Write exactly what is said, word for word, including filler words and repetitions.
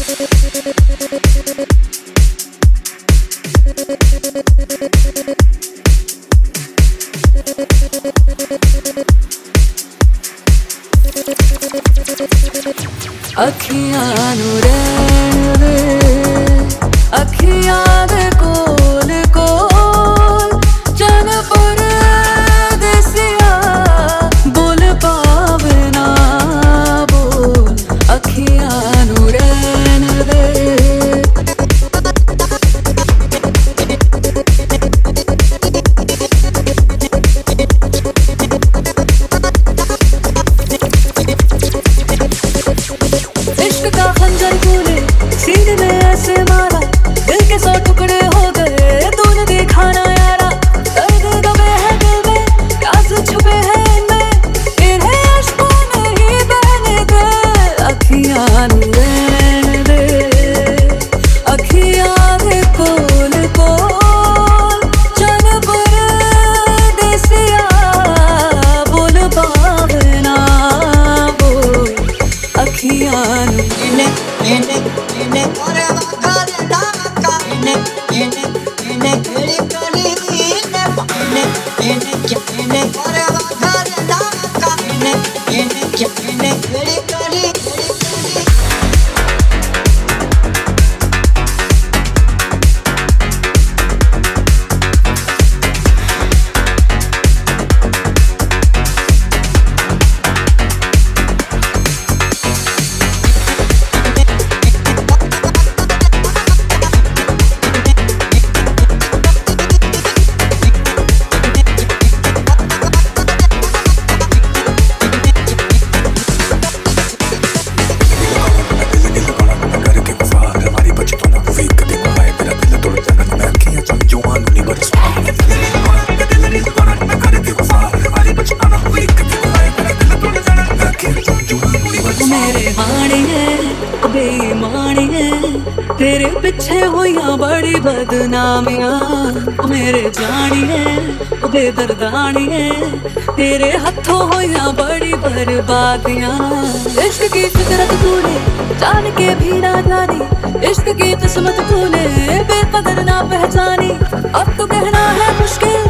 अखियां नू रहन दे, अखियां दे कोल कोल चन परदेसिया बोल पावे ना बोल। अखियां नू रहन दे, इश्क का खंजर तूने सीने में ऐसे मारा, दिल के सौ टुकड़े हो गए तूने देखा ना यारा। दर्द दबे है दिल में, प्यास छुपे है इनमें, इन्हें अश्कों में ही बहने दे। अखियां नू रहने दे, अखियां दे कोल कोल चन परदेसिया बोल पावे ना बोल। अखियां नू Ine, ine, ine, ore vakare daka. Ine, ine, ine, kali kali ine, ine, ine, ine, ore vakare daka. Ine, ine, ine, kali kali kali kali. मेरे माणिए बेईमानिए तेरे पिछे होइया बड़ी बदनामियां। मेरे जानिए बेदर्दानिए तेरे हथों होइया बड़ी बर्बादियां। इश्क की फितरत तूने जान के भी ना जानी, इश्क की किस्मत तूने बेकदर ना पहचानी। अब तो कहना है मुश्किल